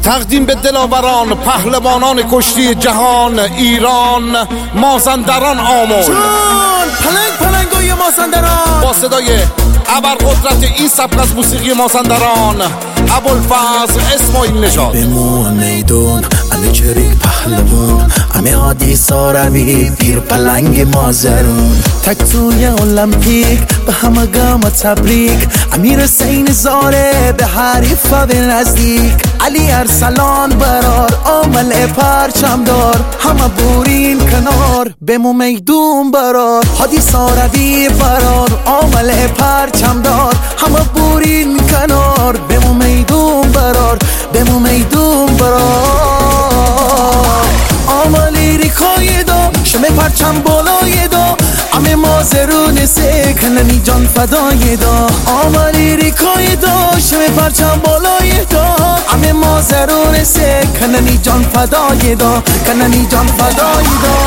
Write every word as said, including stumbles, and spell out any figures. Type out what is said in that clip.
تقدیم به دلاوران پهلوانان کشتی جهان ایران، مازندران آمل. جان پلنگ پلنگوی مازندران با صدای ابرقدرت این سبک از موسیقی مازندران، ابوالفضل اسماعیل نژاد. بمون میدون همه چریک پهلوان، همه عادی ساروی پیر پلنگ مازرون. تک توی المپیک به همه گام تبریک، امیر حسین زاره به حریفا به نزدیک. علی ارسلان برار آمل پرچم دار، همه بورین کنار بمون میدون برار. هادی ساروی برار آمل پرچم دار، همه بورین کنار بمون میدون برار بمون میدون برار. آملی ریکای دا شمه پرچم بالای دا، همه مازرون سکننی جان فدای دا. آملی ریکای دا شمه پرچم بالای دا، همه مازرون سکننی جان فدای دا کننی جان فدای دا.